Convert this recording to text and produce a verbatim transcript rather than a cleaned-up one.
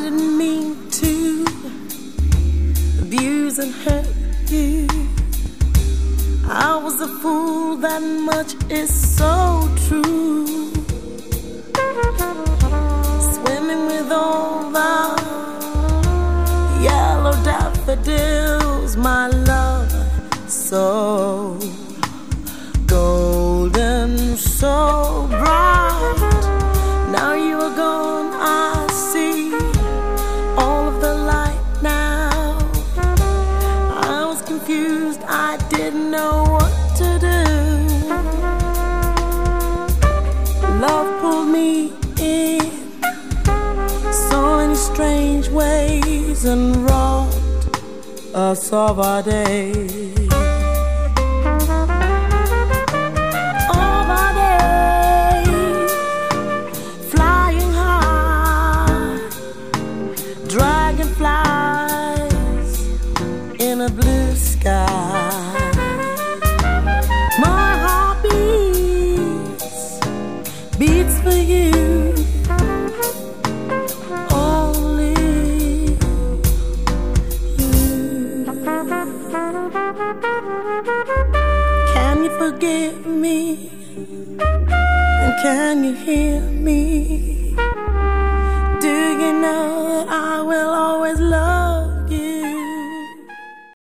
didn't mean to abuse and hurt you. I was a fool, that much is so true. Swimming with all the yellow daffodils, my love, so golden, so bright. Now you are gone, I see all of the light now. I was confused, I didn't know what to do. Love pulled me in so many strange ways and robbed us of our day. Dragonflies in a blue sky. My heart beats, beats for you. Only you. Can you forgive me? And can you hear me? Do you know that I will always love